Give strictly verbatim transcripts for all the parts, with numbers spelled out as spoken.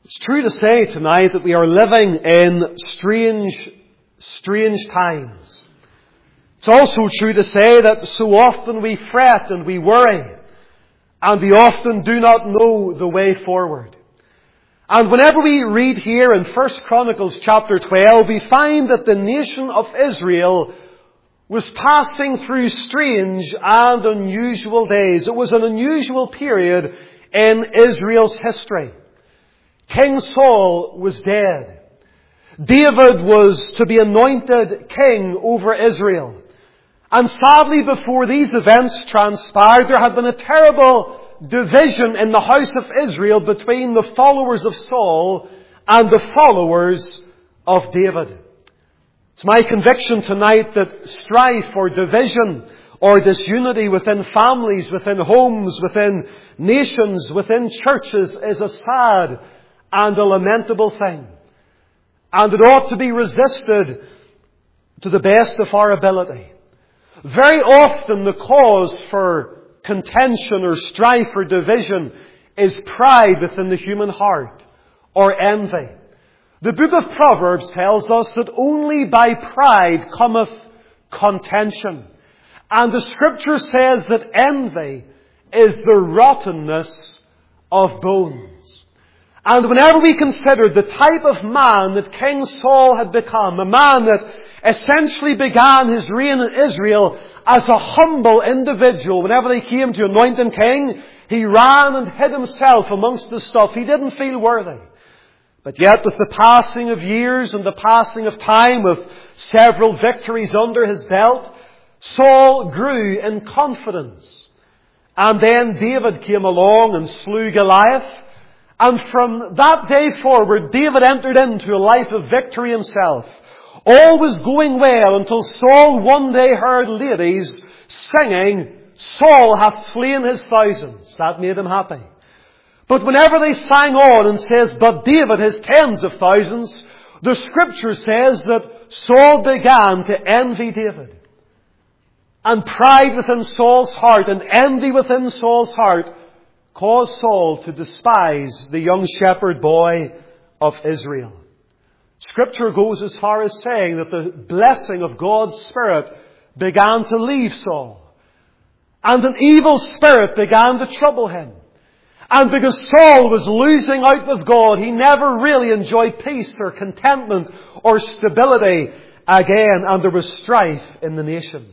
It's true to say tonight that we are living in strange, strange times. It's also true to say that so often we fret and we worry, and we often do not know the way forward. And whenever we read here in First Chronicles chapter twelve, we find that the nation of Israel was passing through strange and unusual days. It was an unusual period in Israel's history. King Saul was dead. David was to be anointed king over Israel. And sadly, before these events transpired, there had been a terrible division in the house of Israel between the followers of Saul and the followers of David. It's my conviction tonight that strife or division or disunity within families, within homes, within nations, within churches is a sad and a lamentable thing. And it ought to be resisted to the best of our ability. Very often the cause for contention or strife or division is pride within the human heart or envy. The book of Proverbs tells us that only by pride cometh contention. And the Scripture says that envy is the rottenness of bones. And whenever we consider the type of man that King Saul had become, a man that essentially began his reign in Israel as a humble individual, whenever they came to anoint him king, he ran and hid himself amongst the stuff. He didn't feel worthy. But yet with the passing of years and the passing of time, with several victories under his belt, Saul grew in confidence. And then David came along and slew Goliath. And from that day forward, David entered into a life of victory himself. All was going well until Saul one day heard ladies singing, "Saul hath slain his thousands." That made him happy. But whenever they sang on and says, "But David his tens of thousands," the Scripture says that Saul began to envy David. And pride within Saul's heart and envy within Saul's heart caused Saul to despise the young shepherd boy of Israel. Scripture goes as far as saying that the blessing of God's Spirit began to leave Saul. And an evil spirit began to trouble him. And because Saul was losing out with God, he never really enjoyed peace or contentment or stability again. And there was strife in the nation.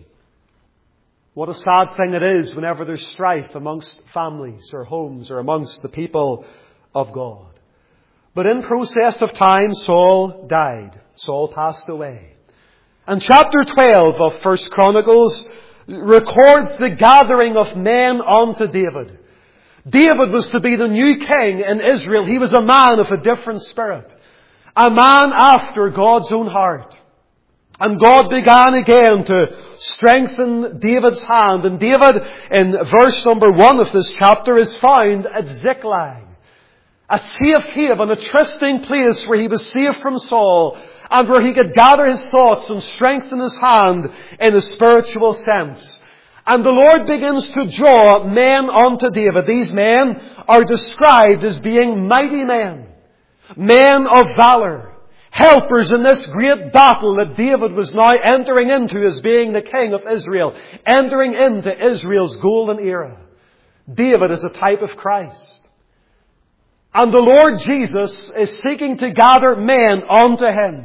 What a sad thing it is whenever there's strife amongst families or homes or amongst the people of God. But in process of time, Saul died. Saul passed away. And chapter twelve of First Chronicles records the gathering of men unto David. David was to be the new king in Israel. He was a man of a different spirit. A man after God's own heart. And God began again to strengthen David's hand. And David, in verse number one of this chapter, is found at Ziklag. A safe haven, a trysting place where he was safe from Saul and where he could gather his thoughts and strengthen his hand in a spiritual sense. And the Lord begins to draw men unto David. These men are described as being mighty men, men of valor, helpers in this great battle that David was now entering into as being the king of Israel, entering into Israel's golden era. David is a type of Christ. And the Lord Jesus is seeking to gather men unto Him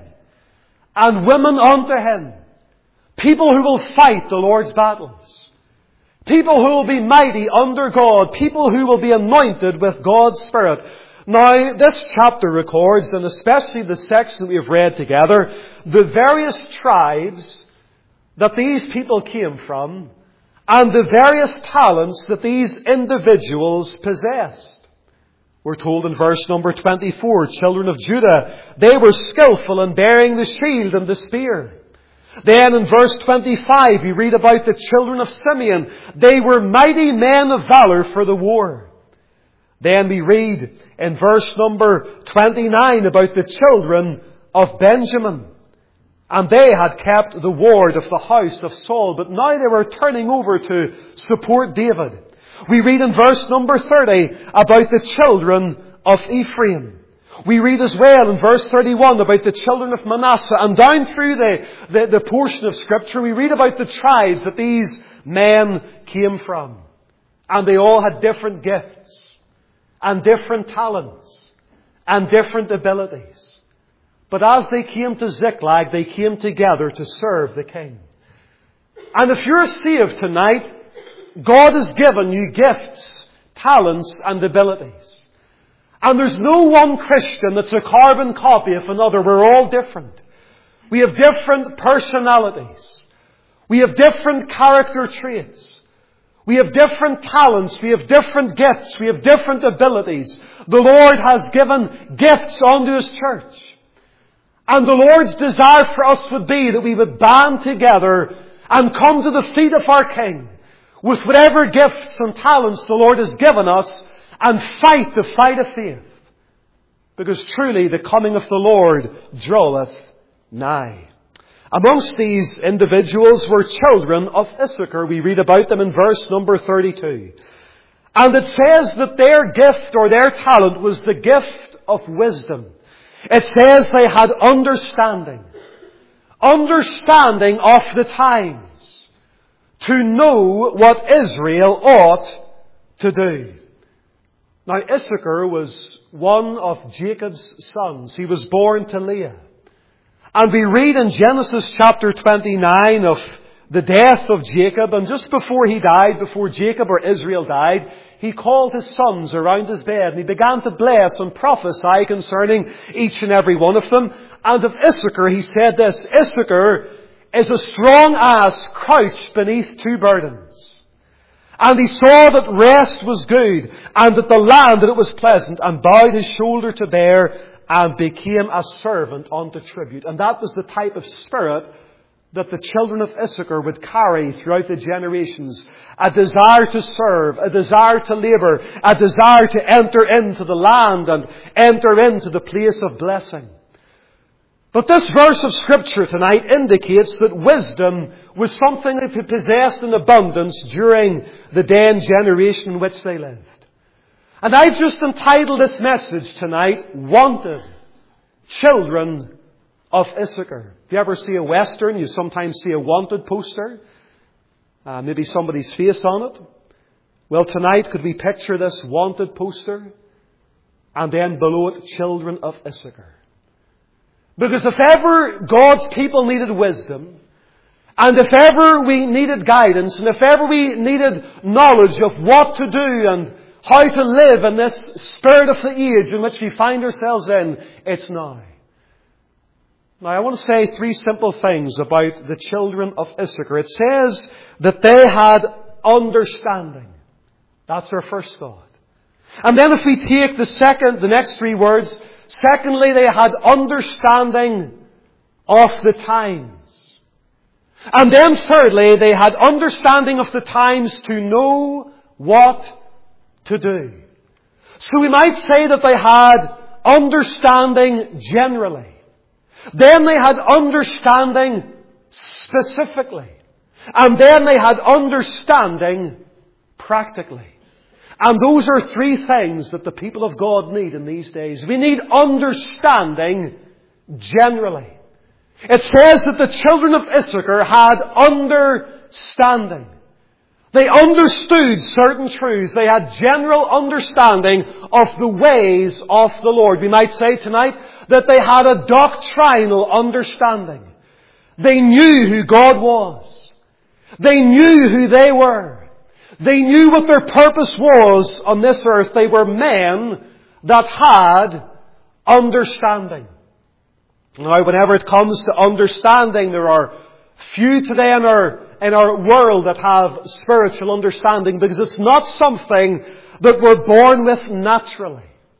and women unto Him. People who will fight the Lord's battles. People who will be mighty under God. People who will be anointed with God's Spirit. Now, this chapter records, and especially the section that we have read together, the various tribes that these people came from and the various talents that these individuals possessed. We're told in verse number twenty-four, children of Judah, they were skillful in bearing the shield and the spear. Then in verse twenty-five, we read about the children of Simeon. They were mighty men of valor for the war. Then we read in verse number twenty-nine about the children of Benjamin. And they had kept the ward of the house of Saul, but now they were turning over to support David. We read in verse number thirty about the children of Ephraim. We read as well in verse thirty-one about the children of Manasseh, and down through the, the, the portion of Scripture we read about the tribes that these men came from. And they all had different gifts, and different talents, and different abilities. But as they came to Ziklag, they came together to serve the king. And if you're saved tonight, God has given you gifts, talents, and abilities. And there's no one Christian that's a carbon copy of another. We're all different. We have different personalities. We have different character traits. We have different talents. We have different gifts. We have different abilities. The Lord has given gifts unto His church. And the Lord's desire for us would be that we would band together and come to the feet of our King with whatever gifts and talents the Lord has given us and fight the fight of faith. Because truly the coming of the Lord draweth nigh. Amongst these individuals were children of Issachar. We read about them in verse number thirty-two. And it says that their gift or their talent was the gift of wisdom. It says they had understanding. Understanding of the times. To know what Israel ought to do. Now Issachar was one of Jacob's sons. He was born to Leah. And we read in Genesis chapter twenty-nine of the death of Jacob. And just before he died, before Jacob or Israel died, he called his sons around his bed. And he began to bless and prophesy concerning each and every one of them. And of Issachar he said this: Issachar is a strong ass crouched beneath two burdens. And he saw that rest was good, and that the land that it was pleasant, and bowed his shoulder to bear, and became a servant unto tribute. And that was the type of spirit that the children of Issachar would carry throughout the generations. A desire to serve, a desire to labour, a desire to enter into the land and enter into the place of blessing. But this verse of Scripture tonight indicates that wisdom was something that they possessed in abundance during the day and generation in which they lived. And I've just entitled this message tonight, Wanted Children of Issachar. If you ever see a Western, you sometimes see a wanted poster. Uh, maybe somebody's face on it. Well, tonight could we picture this wanted poster? And then below it, Children of Issachar. Because if ever God's people needed wisdom, and if ever we needed guidance, and if ever we needed knowledge of what to do and how to live in this spirit of the age in which we find ourselves in, it's now. Now I want to say three simple things about the children of Issachar. It says that they had understanding. That's our first thought. And then if we take the second, the next three words, secondly, they had understanding of the times. And then thirdly, they had understanding of the times to know what to do. So we might say that they had understanding generally. Then they had understanding specifically. And then they had understanding practically. And those are three things that the people of God need in these days. We need understanding generally. It says that the children of Issachar had understanding. They understood certain truths. They had general understanding of the ways of the Lord. We might say tonight that they had a doctrinal understanding. They knew who God was. They knew who they were. They knew what their purpose was on this earth. They were men that had understanding. Now, whenever it comes to understanding, there are few today in our, in our world that have spiritual understanding, because it's not something that we're born with naturally.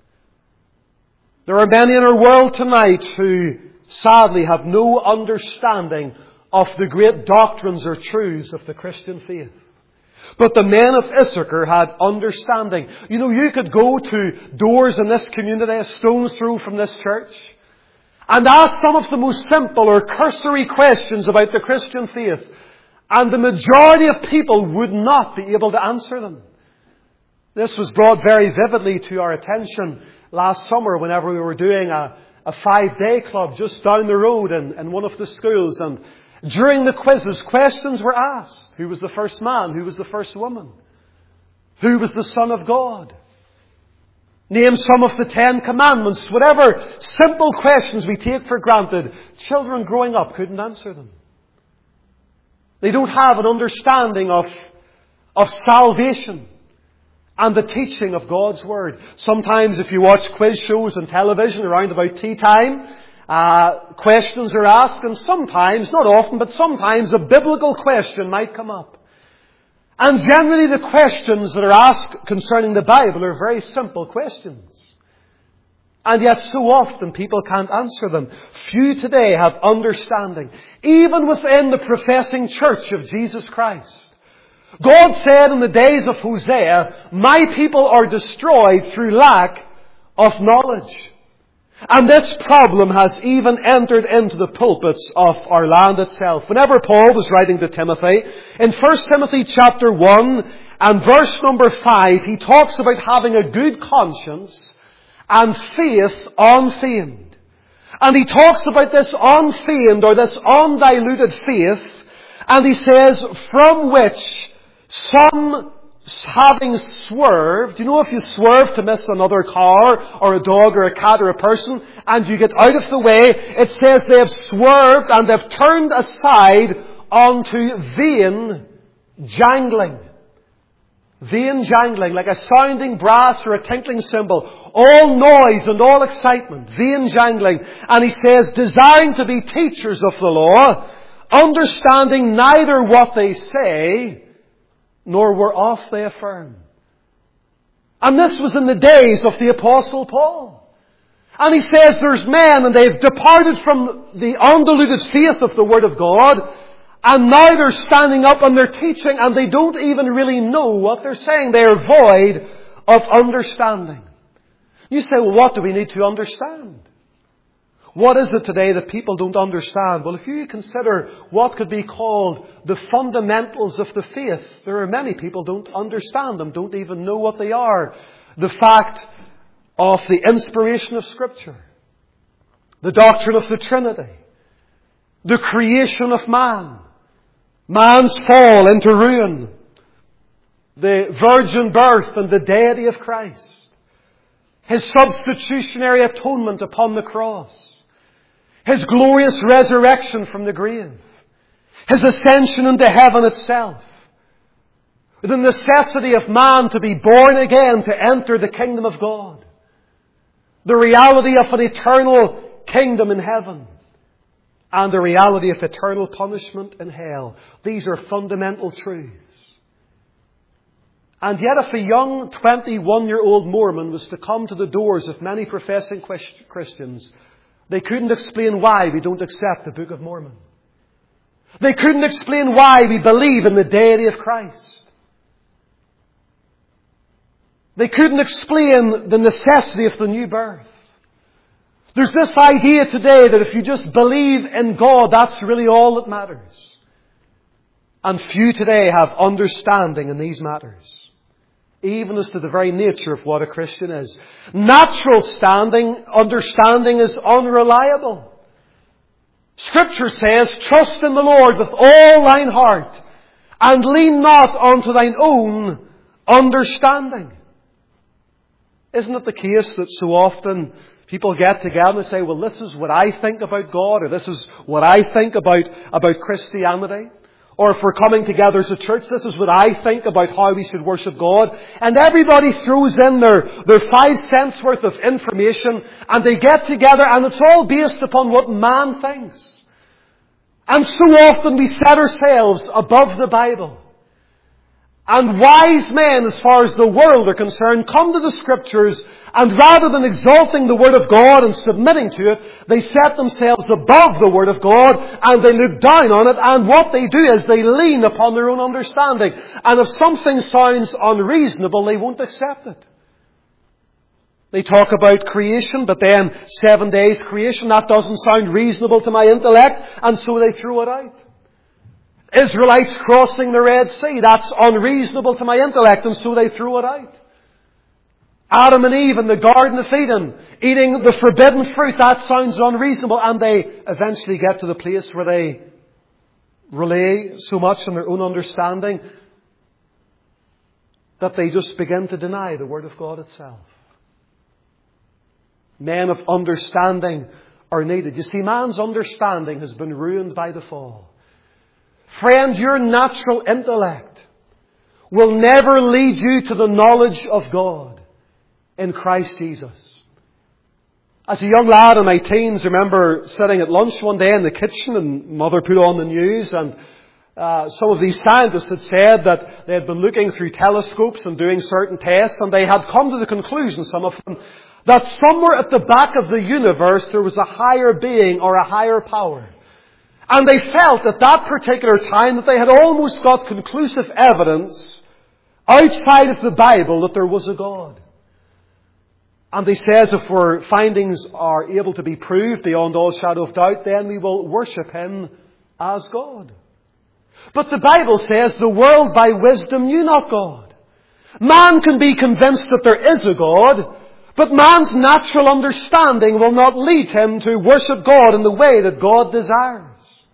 There are many in our world tonight who sadly have no understanding of the great doctrines or truths of the Christian faith. But the men of Issachar had understanding. You know, you could go to doors in this community, a stone's throw from this church, and ask some of the most simple or cursory questions about the Christian faith, and the majority of people would not be able to answer them. This was brought very vividly to our attention last summer whenever we were doing a, a five-day club just down the road in, in one of the schools. And during the quizzes, questions were asked. Who was the first man? Who was the first woman? Who was the Son of God? Name some of the Ten Commandments. Whatever simple questions we take for granted, children growing up couldn't answer them. They don't have an understanding of, of salvation and the teaching of God's Word. Sometimes if you watch quiz shows on television around about tea time, uh, questions are asked, and sometimes, not often, but sometimes a biblical question might come up. And generally the questions that are asked concerning the Bible are very simple questions. And yet so often people can't answer them. Few today have understanding, even within the professing church of Jesus Christ. God said in the days of Hosea, "My people are destroyed through lack of knowledge." And this problem has even entered into the pulpits of our land itself. Whenever Paul was writing to Timothy, in First Timothy chapter one and verse number five, he talks about having a good conscience and faith unfeigned. And he talks about this unfeigned or this undiluted faith, and he says, from which some, having swerved, you know, if you swerve to miss another car or a dog or a cat or a person and you get out of the way, it says they have swerved and they've turned aside onto vain jangling. Vain jangling, like a sounding brass or a tinkling cymbal. All noise and all excitement. Vain jangling. And he says, desiring to be teachers of the law, understanding neither what they say, nor whereof they affirm. And this was in the days of the Apostle Paul. And he says there's men and they've departed from the undiluted faith of the Word of God, and now they're standing up and they're teaching and they don't even really know what they're saying. They are void of understanding. You say, well, what do we need to understand? What is it today that people don't understand? Well, if you consider what could be called the fundamentals of the faith, there are many people who don't understand them, don't even know what they are. The fact of the inspiration of Scripture, the doctrine of the Trinity, the creation of man, man's fall into ruin, the virgin birth and the deity of Christ, His substitutionary atonement upon the cross, His glorious resurrection from the grave, His ascension into heaven itself, the necessity of man to be born again to enter the kingdom of God, the reality of an eternal kingdom in heaven, and the reality of eternal punishment in hell. These are fundamental truths. And yet if a young twenty-one-year-old Mormon was to come to the doors of many professing Christians, they couldn't explain why we don't accept the Book of Mormon. They couldn't explain why we believe in the deity of Christ. They couldn't explain the necessity of the new birth. There's this idea today that if you just believe in God, that's really all that matters. And few today have understanding in these matters, even as to the very nature of what a Christian is. Natural standing, understanding is unreliable. Scripture says, trust in the Lord with all thine heart, and lean not unto thine own understanding. Isn't it the case that so often people get together and say, well, this is what I think about God, or this is what I think about, about Christianity? Or if we're coming together as a church, this is what I think about how we should worship God. And everybody throws in their, their five cents worth of information, and they get together, and it's all based upon what man thinks. And so often we set ourselves above the Bible. And wise men, as far as the world are concerned, come to the Scriptures, and rather than exalting the Word of God and submitting to it, they set themselves above the Word of God and they look down on it, and what they do is they lean upon their own understanding. And if something sounds unreasonable, they won't accept it. They talk about creation, but then seven days creation, that doesn't sound reasonable to my intellect, and so they throw it out. Israelites crossing the Red Sea, that's unreasonable to my intellect, and so they throw it out. Adam and Eve in the Garden of Eden, eating the forbidden fruit, that sounds unreasonable. And they eventually get to the place where they rely so much on their own understanding that they just begin to deny the Word of God itself. Men of understanding are needed. You see, man's understanding has been ruined by the fall. Friend, your natural intellect will never lead you to the knowledge of God in Christ Jesus. As a young lad in my teens, I remember sitting at lunch one day in the kitchen and Mother put on the news, and uh, some of these scientists had said that they had been looking through telescopes and doing certain tests, and they had come to the conclusion, some of them, that somewhere at the back of the universe there was a higher being or a higher power. And they felt at that particular time that they had almost got conclusive evidence outside of the Bible that there was a God. And they says if our findings are able to be proved beyond all shadow of doubt, then we will worship Him as God. But the Bible says the world by wisdom knew not God. Man can be convinced that there is a God, but man's natural understanding will not lead him to worship God in the way that God desires.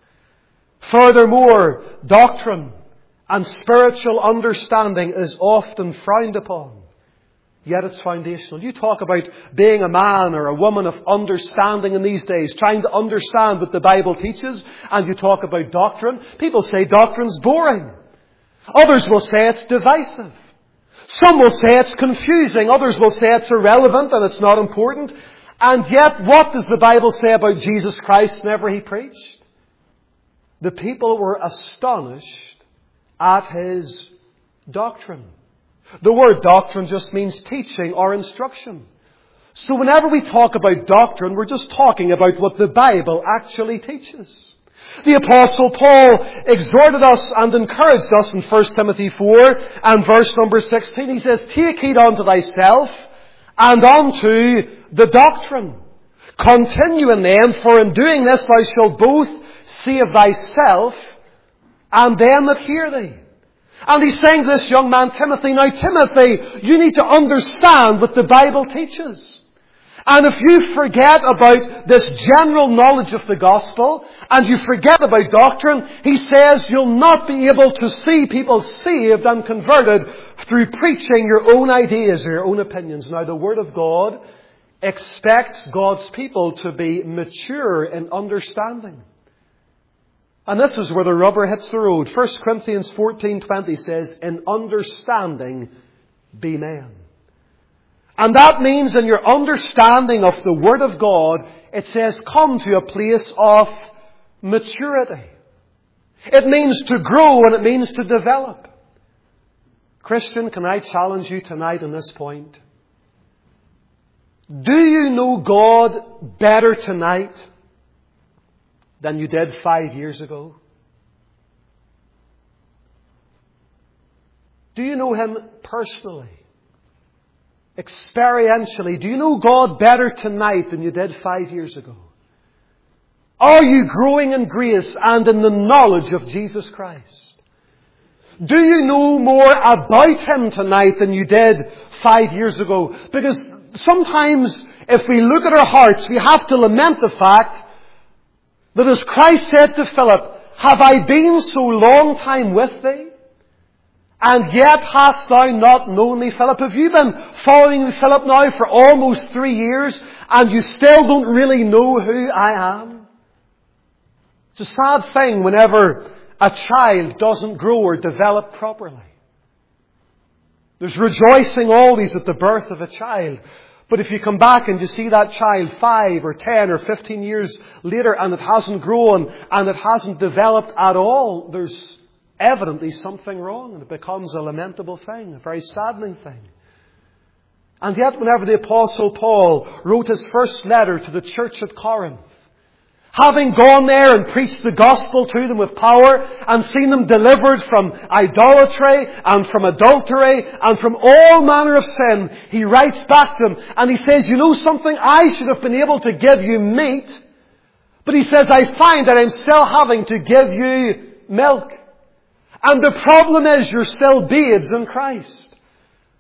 Furthermore, doctrine and spiritual understanding is often frowned upon. Yet it's foundational. You talk about being a man or a woman of understanding in these days, trying to understand what the Bible teaches, and you talk about doctrine. People say doctrine's boring. Others will say it's divisive. Some will say it's confusing. Others will say it's irrelevant and it's not important. And yet, what does the Bible say about Jesus Christ whenever He preached? The people were astonished at His doctrine. The word doctrine just means teaching or instruction. So whenever we talk about doctrine, we're just talking about what the Bible actually teaches. The Apostle Paul exhorted us and encouraged us in First Timothy four and verse number sixteen. He says, "Take heed unto thyself and unto the doctrine. Continue in them, for in doing this thou shalt both save thyself and them that hear thee." And he's saying to this young man, Timothy, now Timothy, you need to understand what the Bible teaches. And if you forget about this general knowledge of the gospel, and you forget about doctrine, he says you'll not be able to see people saved and converted through preaching your own ideas or your own opinions. Now, the Word of God expects God's people to be mature in understanding. And this is where the rubber hits the road. First Corinthians fourteen twenty says, "In understanding be men." And that means in your understanding of the Word of God, it says come to a place of maturity. It means to grow and it means to develop. Christian, can I challenge you tonight on this point? Do you know God better tonight than you did five years ago? Do you know Him personally? Experientially? Do you know God better tonight than you did five years ago? Are you growing in grace and in the knowledge of Jesus Christ? Do you know more about Him tonight than you did five years ago? Because sometimes if we look at our hearts, we have to lament the fact that as Christ said to Philip, "Have I been so long time with thee? And yet hast thou not known me?" Philip, have you been following Philip now for almost three years and you still don't really know who I am? It's a sad thing whenever a child doesn't grow or develop properly. There's rejoicing always at the birth of a child. But if you come back and you see that child five or ten or fifteen years later and it hasn't grown and it hasn't developed at all, there's evidently something wrong, and it becomes a lamentable thing, a very saddening thing. And yet whenever the Apostle Paul wrote his first letter to the church at Corinth, having gone there and preached the gospel to them with power and seen them delivered from idolatry and from adultery and from all manner of sin, he writes back to them and he says, "You know something? I should have been able to give you meat, but," he says, "I find that I'm still having to give you milk. And the problem is you're still babes in Christ.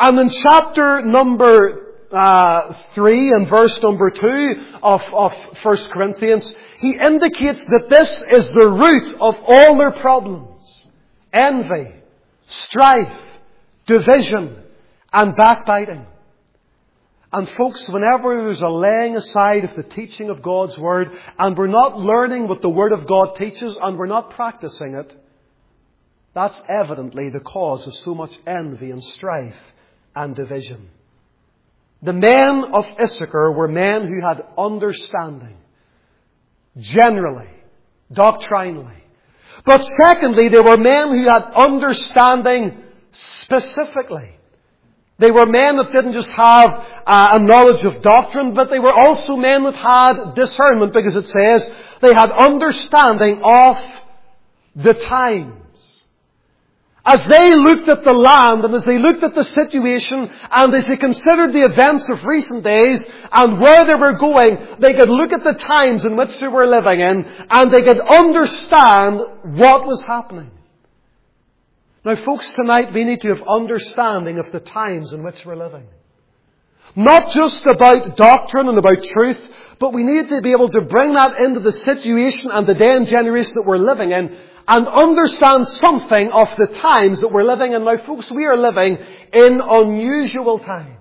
And in chapter number uh, three and verse number two of, of First Corinthians, he indicates that this is the root of all their problems. Envy, strife, division, and backbiting. And folks, whenever there's a laying aside of the teaching of God's Word, and we're not learning what the Word of God teaches, and we're not practicing it, that's evidently the cause of so much envy and strife and division. The men of Issachar were men who had understanding, generally, doctrinally. But secondly, they were men who had understanding specifically. They were men that didn't just have uh, a knowledge of doctrine, but they were also men that had discernment, because it says they had understanding of the times. As they looked at the land, and as they looked at the situation, and as they considered the events of recent days, and where they were going, they could look at the times in which they were living in, and they could understand what was happening. Now folks, tonight we need to have understanding of the times in which we're living. Not just about doctrine and about truth, but we need to be able to bring that into the situation and the day and generation that we're living in, and understand something of the times that we're living in. Now folks, we are living in unusual times.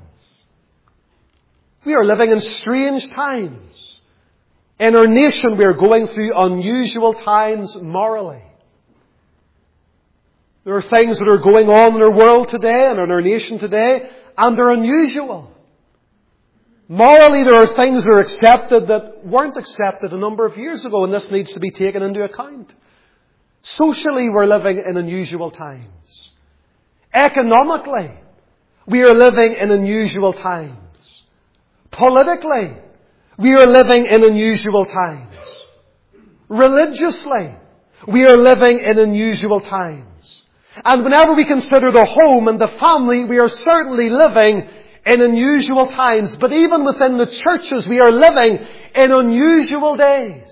We are living in strange times. In our nation we are going through unusual times morally. There are things that are going on in our world today and in our nation today, and they're unusual. Morally, there are things that are accepted that weren't accepted a number of years ago, and this needs to be taken into account. Socially, we're living in unusual times. Economically, we are living in unusual times. Politically, we are living in unusual times. Religiously, we are living in unusual times. And whenever we consider the home and the family, we are certainly living in unusual times. But even within the churches, we are living in unusual days.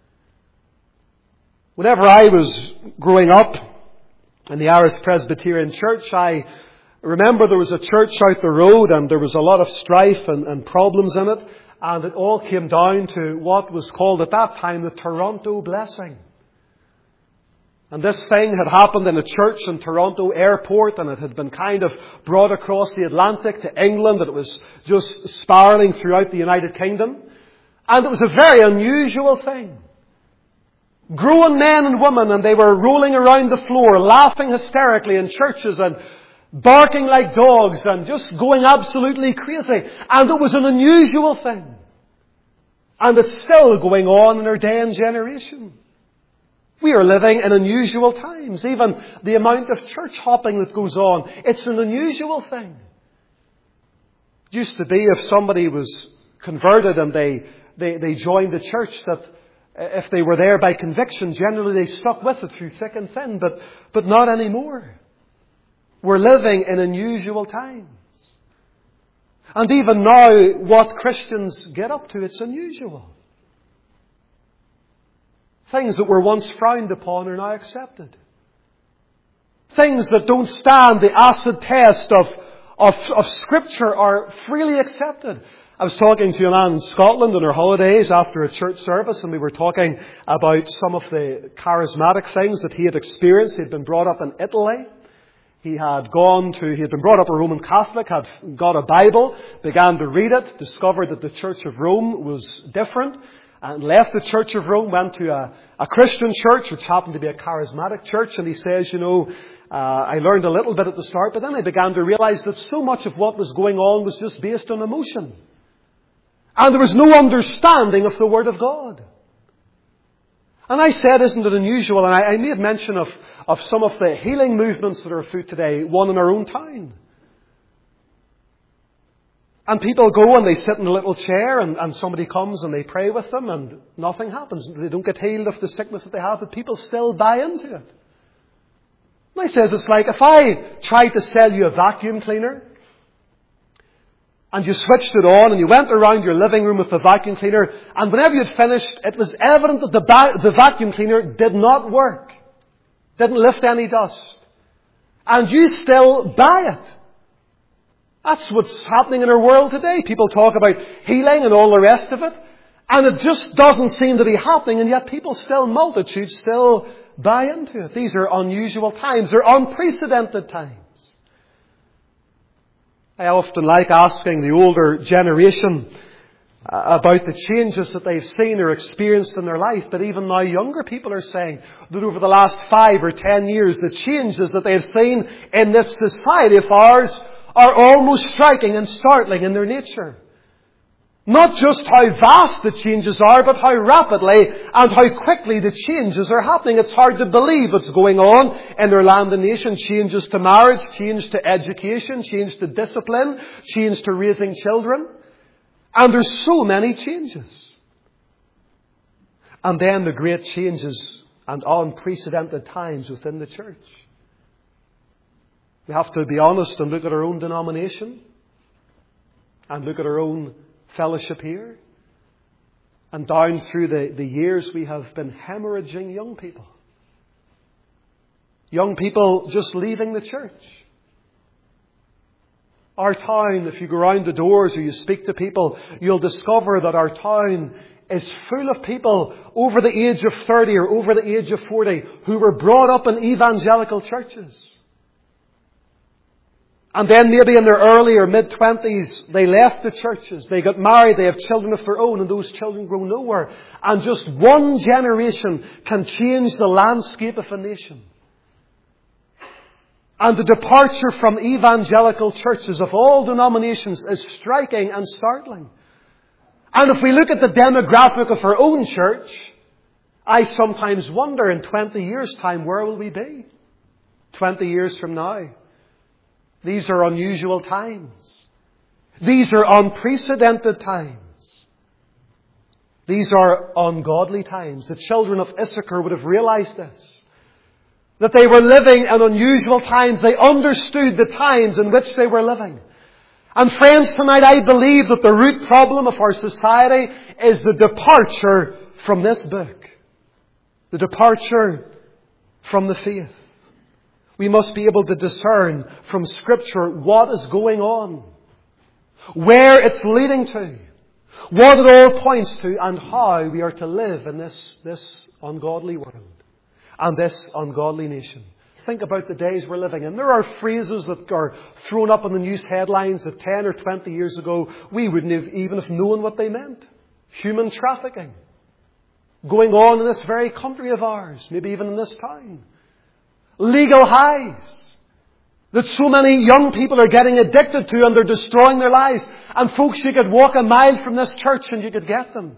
Whenever I was growing up in the Irish Presbyterian Church, I remember there was a church out the road, and there was a lot of strife and, and problems in it. And it all came down to what was called at that time the Toronto Blessing. And this thing had happened in a church in Toronto Airport, and it had been kind of brought across the Atlantic to England, and it was just spiralling throughout the United Kingdom. And it was a very unusual thing. Grown men and women, and they were rolling around the floor, laughing hysterically in churches and barking like dogs and just going absolutely crazy. And it was an unusual thing. And it's still going on in our day and generation. We are living in unusual times. Even the amount of church hopping that goes on, it's an unusual thing. It used to be if somebody was converted and they, they, they joined the church, that if they were there by conviction, generally they stuck with it through thick and thin, but, but not anymore. We're living in unusual times. And even now, what Christians get up to, it's unusual. Things that were once frowned upon are now accepted. Things that don't stand the acid test of, of, of Scripture are freely accepted. I was talking to a man in Scotland on our holidays after a church service, and we were talking about some of the charismatic things that he had experienced. He had been brought up in Italy. He had gone to, he had been brought up a Roman Catholic, had got a Bible, began to read it, discovered that the Church of Rome was different, and left the Church of Rome, went to a, a Christian church, which happened to be a charismatic church, and he says, you know, uh, I learned a little bit at the start, but then I began to realize that so much of what was going on was just based on emotion. And there was no understanding of the Word of God. And I said, isn't it unusual? And I, I made mention of, of some of the healing movements that are afoot today, one in our own town. And people go and they sit in a little chair, and, and somebody comes and they pray with them, and nothing happens. They don't get healed of the sickness that they have, but people still buy into it. And I says, it's like if I tried to sell you a vacuum cleaner, and you switched it on, and you went around your living room with the vacuum cleaner, and whenever you had finished, it was evident that the, ba- the vacuum cleaner did not work. Didn't lift any dust. And you still buy it. That's what's happening in our world today. People talk about healing and all the rest of it. And it just doesn't seem to be happening, and yet people still, multitudes still buy into it. These are unusual times. They're unprecedented times. I often like asking the older generation about the changes that they've seen or experienced in their life. But even now younger people are saying that over the last five or ten years, the changes that they've seen in this society of ours are almost striking and startling in their nature. Not just how vast the changes are, but how rapidly and how quickly the changes are happening. It's hard to believe what's going on in their land and nation. Changes to marriage, change to education, change to discipline, change to raising children. And there's so many changes. And then the great changes and unprecedented times within the church. We have to be honest and look at our own denomination and look at our own fellowship here. And down through the, the years we have been hemorrhaging young people. Young people just leaving the church. Our town, if you go around the doors or you speak to people, you'll discover that our town is full of people over the age of thirty or over the age of forty who were brought up in evangelical churches. And then maybe in their early or mid-twenties, they left the churches. They got married. They have children of their own. And those children grow nowhere. And just one generation can change the landscape of a nation. And the departure from evangelical churches of all denominations is striking and startling. And if we look at the demographic of our own church, I sometimes wonder in twenty years' time, where will we be? twenty years from now. These are unusual times. These are unprecedented times. These are ungodly times. The children of Issachar would have realized this. That they were living in unusual times. They understood the times in which they were living. And friends, tonight I believe that the root problem of our society is the departure from this book. The departure from the faith. We must be able to discern from Scripture what is going on, where it's leading to, what it all points to, and how we are to live in this, this ungodly world and this ungodly nation. Think about the days we're living in. There are phrases that are thrown up on the news headlines that ten or twenty years ago we wouldn't have even have known what they meant. Human trafficking going on in this very country of ours, maybe even in this town. Legal highs that so many young people are getting addicted to and they're destroying their lives. And folks, you could walk a mile from this church and you could get them.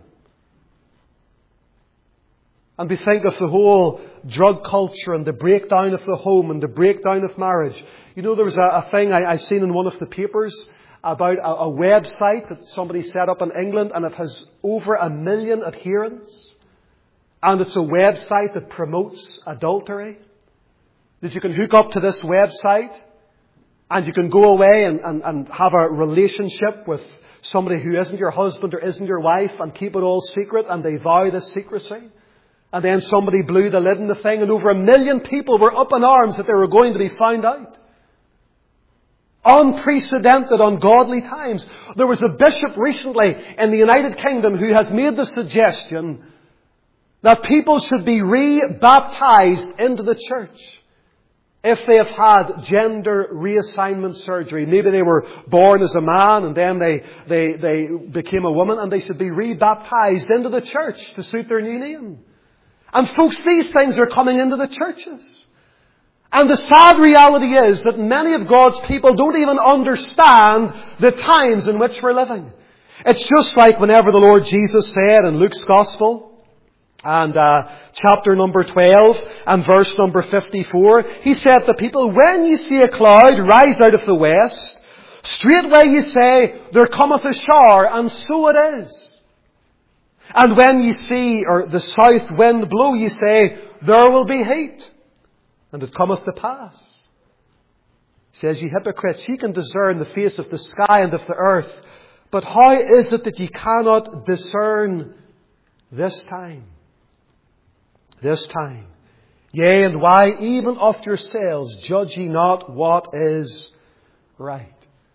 And we think of the whole drug culture and the breakdown of the home and the breakdown of marriage. You know, there was a, a thing I, I seen in one of the papers about a, a website that somebody set up in England, and it has over a million adherents. And it's a website that promotes adultery. That you can hook up to this website and you can go away and, and, and have a relationship with somebody who isn't your husband or isn't your wife and keep it all secret, and they vow this secrecy. And then somebody blew the lid on the thing and over a million people were up in arms that they were going to be found out. Unprecedented, ungodly times. There was a bishop recently in the United Kingdom who has made the suggestion that people should be re-baptized into the church if they have had gender reassignment surgery. Maybe they were born as a man and then they, they, they became a woman, and they should be re-baptized into the church to suit their new name. And folks, these things are coming into the churches. And the sad reality is that many of God's people don't even understand the times in which we're living. It's just like whenever the Lord Jesus said in Luke's Gospel, and uh, chapter number twelve and verse number fifty-four, He said to people, when you see a cloud rise out of the west, straightway you say, there cometh a shower, and so it is. And when you see or the south wind blow, you say, there will be heat, and it cometh to pass. He says, ye hypocrites, ye can discern the face of the sky and of the earth, but how is it that ye cannot discern this time? This time. Yea, and why even of yourselves judge ye not what is right?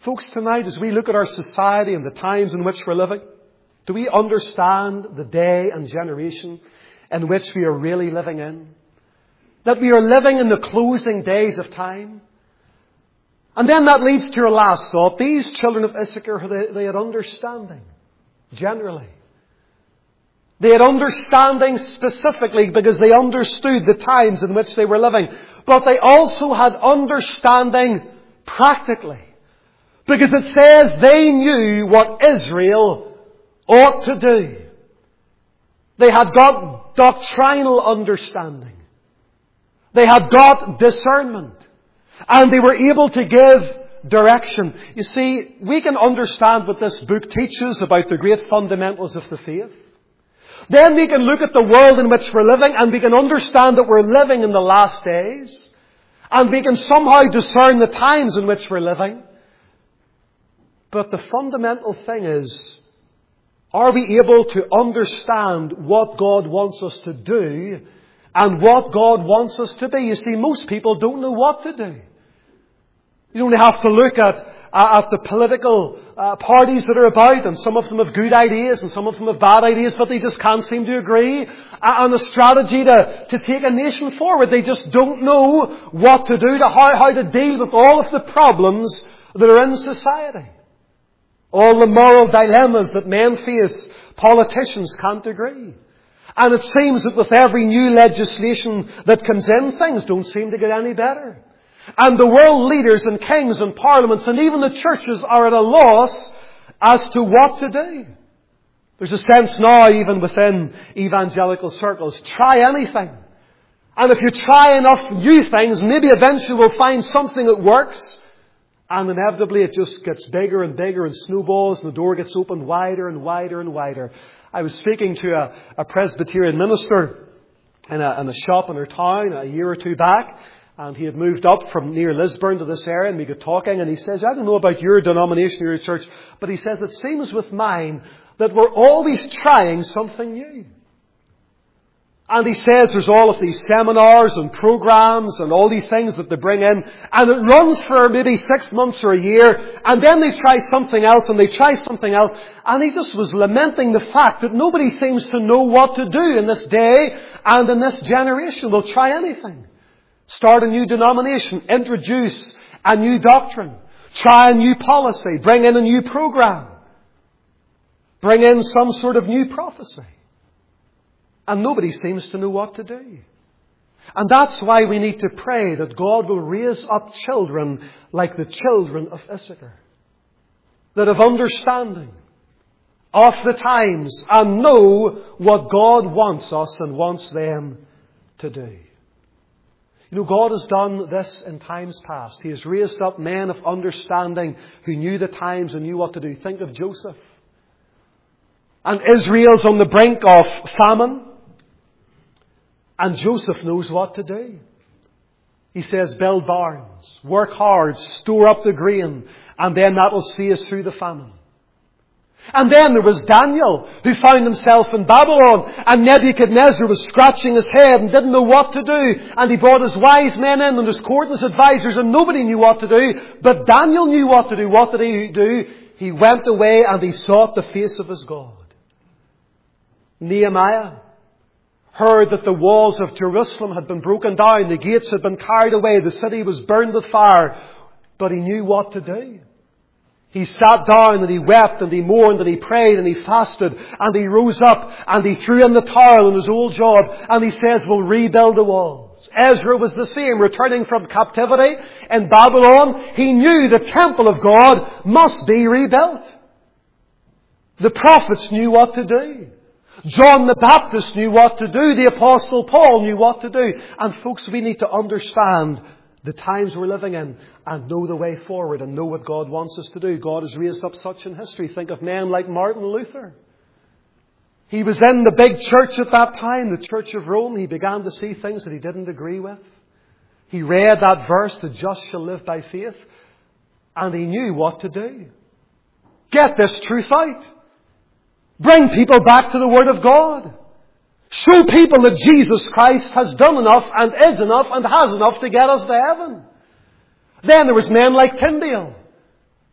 Folks, tonight as we look at our society and the times in which we're living, do we understand the day and generation in which we are really living in? That we are living in the closing days of time? And then that leads to your last thought. These children of Issachar, they, they had understanding, generally. They had understanding specifically because they understood the times in which they were living. But they also had understanding practically. Because it says they knew what Israel ought to do. They had got doctrinal understanding. They had got discernment. And they were able to give direction. You see, we can understand what this book teaches about the great fundamentals of the faith. Then we can look at the world in which we're living and we can understand that we're living in the last days. And we can somehow discern the times in which we're living. But the fundamental thing is, are we able to understand what God wants us to do and what God wants us to be? You see, most people don't know what to do. You only have to look at, uh, at the political uh, parties that are about, and some of them have good ideas and some of them have bad ideas, but they just can't seem to agree on a strategy to, to take a nation forward. They just don't know what to do, to how, how to deal with all of the problems that are in society. All the moral dilemmas that men face, politicians can't agree. And it seems that with every new legislation that comes in, things don't seem to get any better. And the world leaders and kings and parliaments and even the churches are at a loss as to what to do. There's a sense now, even within evangelical circles, try anything. And if you try enough new things, maybe eventually we'll find something that works. And inevitably it just gets bigger and bigger and snowballs and the door gets opened wider and wider and wider. I was speaking to a, a Presbyterian minister in a, in a shop in our town a year or two back. And he had moved up from near Lisburn to this area and we got talking and he says, I don't know about your denomination or your church, but he says, it seems with mine that we're always trying something new. And he says there's all of these seminars and programs and all these things that they bring in. And it runs for maybe six months or a year. And then they try something else and they try something else. And he just was lamenting the fact that nobody seems to know what to do in this day and in this generation. They'll try anything. Start a new denomination. Introduce a new doctrine. Try a new policy. Bring in a new program. Bring in some sort of new prophecy. And nobody seems to know what to do. And that's why we need to pray that God will raise up children like the children of Issachar. That have understanding of the times and know what God wants us and wants them to do. You know, God has done this in times past. He has raised up men of understanding who knew the times and knew what to do. Think of Joseph. And Israel's on the brink of famine. And Joseph knows what to do. He says, build barns, work hard, store up the grain, and then that will see us through the famine. And then there was Daniel, who found himself in Babylon, and Nebuchadnezzar was scratching his head and didn't know what to do. And he brought his wise men in and his court and his advisors, and nobody knew what to do. But Daniel knew what to do. What did he do? He went away and he sought the face of his God. Nehemiah heard that the walls of Jerusalem had been broken down, the gates had been carried away, the city was burned with fire, but he knew what to do. He sat down and he wept and he mourned and he prayed and he fasted and he rose up and he threw in the towel in his old job and he says, we'll rebuild the walls. Ezra was the same, returning from captivity in Babylon. He knew the temple of God must be rebuilt. The prophets knew what to do. John the Baptist knew what to do. The Apostle Paul knew what to do. And folks, we need to understand the times we're living in and know the way forward and know what God wants us to do. God has raised up such in history. Think of men like Martin Luther. He was in the big church at that time, the Church of Rome. He began to see things that he didn't agree with. He read that verse, the just shall live by faith, and he knew what to do. Get this truth out. Bring people back to the Word of God. Show people that Jesus Christ has done enough and is enough and has enough to get us to heaven. Then there was men like Tyndale.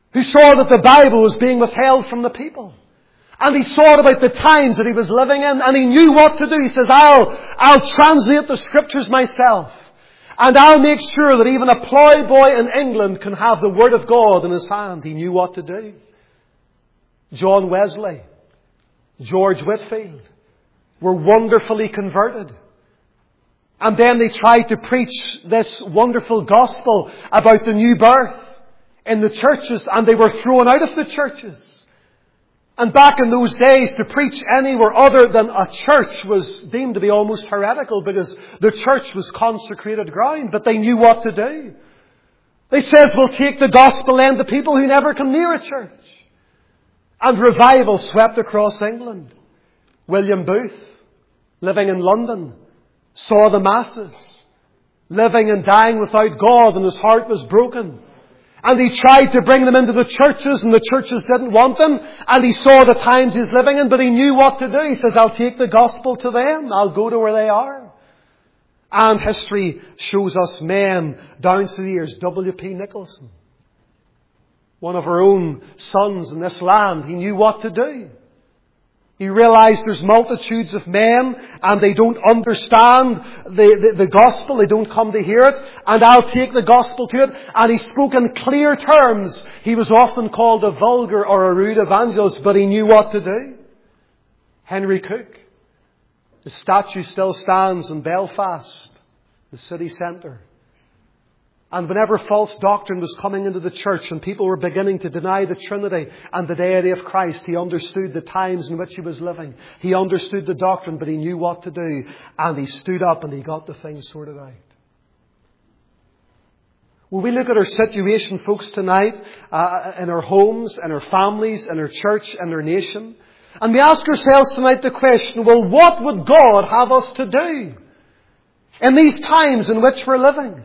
who saw that the Bible was being withheld from the people. And he thought about the times that he was living in, and he knew what to do. He says, I'll, I'll translate the Scriptures myself. And I'll make sure that even a ploughboy in England can have the Word of God in his hand. He knew what to do. John Wesley, George Whitefield were wonderfully converted. And then they tried to preach this wonderful gospel about the new birth in the churches, and they were thrown out of the churches. And back in those days, to preach anywhere other than a church was deemed to be almost heretical, because the church was consecrated ground. But they knew what to do. They said, we'll take the gospel then to people who never come near a church. And revival swept across England. William Booth, living in London, saw the masses, living and dying without God, and his heart was broken. And he tried to bring them into the churches, and the churches didn't want them. And he saw the times he's living in, but he knew what to do. He says, I'll take the gospel to them. I'll go to where they are. And history shows us men down through the years. W P Nicholson, one of our own sons in this land, he knew what to do. He realized there's multitudes of men and they don't understand the, the, the gospel. They don't come to hear it. And I'll take the gospel to it. And he spoke in clear terms. He was often called a vulgar or a rude evangelist, but he knew what to do. Henry Cook. His statue still stands in Belfast, the city centre. And whenever false doctrine was coming into the church and people were beginning to deny the Trinity and the deity of Christ, he understood the times in which he was living. He understood the doctrine, but he knew what to do. And he stood up and he got the thing sorted out. When we look at our situation, folks, tonight, uh, in our homes, in our families, in our church, in our nation, and we ask ourselves tonight the question, well, what would God have us to do in these times in which we're living?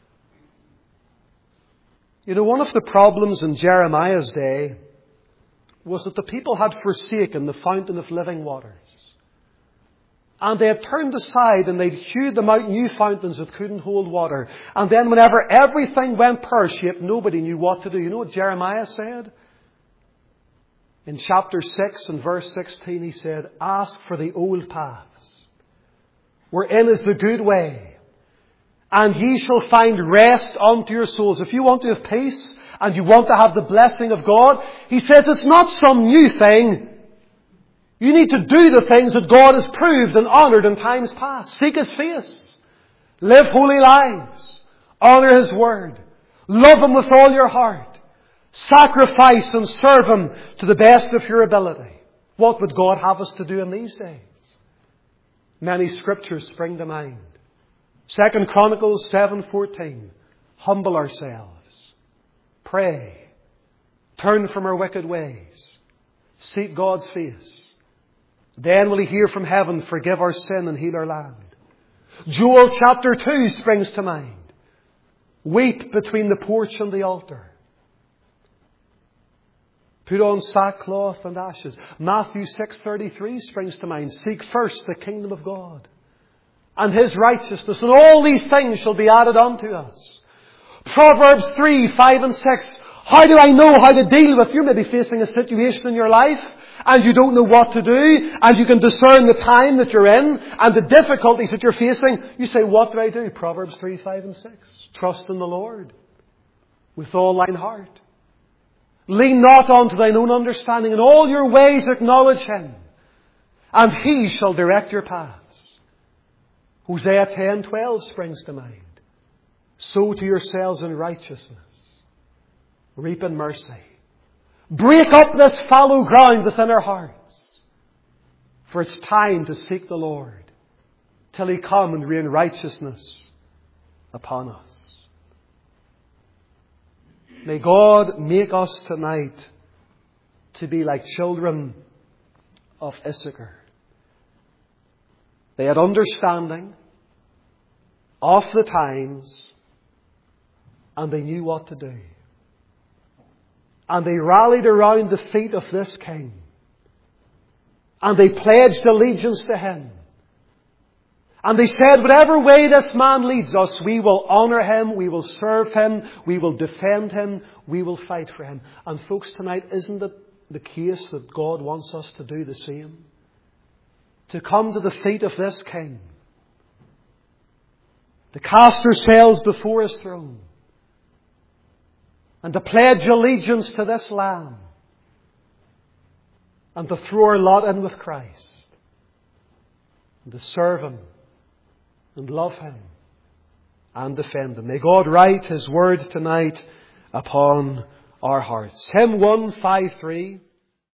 You know, one of the problems in Jeremiah's day was that the people had forsaken the fountain of living waters. And they had turned aside and they'd hewed them out new fountains that couldn't hold water. And then whenever everything went pear-shaped, nobody knew what to do. You know what Jeremiah said? In chapter six and verse sixteen, he said, ask for the old paths, wherein is the good way, and ye shall find rest unto your souls. If you want to have peace and you want to have the blessing of God, he says it's not some new thing. You need to do the things that God has proved and honoured in times past. Seek His face. Live holy lives. Honour His word. Love Him with all your heart. Sacrifice and serve Him to the best of your ability. What would God have us to do in these days? Many scriptures spring to mind. Second Chronicles seven fourteen. Humble ourselves. Pray. Turn from our wicked ways. Seek God's face. Then will He hear from heaven, forgive our sin and heal our land. Joel chapter two springs to mind. Weep between the porch and the altar. Put on sackcloth and ashes. Matthew six thirty-three springs to mind. Seek first the kingdom of God and His righteousness, and all these things shall be added unto us. Proverbs three, five and six. How do I know how to deal with? You may be facing a situation in your life and you don't know what to do, and you can discern the time that you're in and the difficulties that you're facing. You say, what do I do? Proverbs three, five and six. Trust in the Lord with all thine heart. Lean not unto thine own understanding. In all your ways acknowledge Him, and He shall direct your paths. Hosea ten twelve springs to mind. Sow to yourselves in righteousness. Reap in mercy. Break up this fallow ground within our hearts. For it's time to seek the Lord till He come and rain righteousness upon us. May God make us tonight to be like children of Issachar. They had understanding of the times and they knew what to do. And they rallied around the feet of this king. And they pledged allegiance to him. And they said, whatever way this man leads us, we will honour him, we will serve him, we will defend him, we will fight for him. And folks, tonight, isn't it the case that God wants us to do the same? To come to the feet of this King. To cast ourselves before His throne. And to pledge allegiance to this Lamb. And to throw our lot in with Christ. And to serve Him. And love Him. And defend Him. May God write His word tonight upon our hearts. Hymn one fifty-three.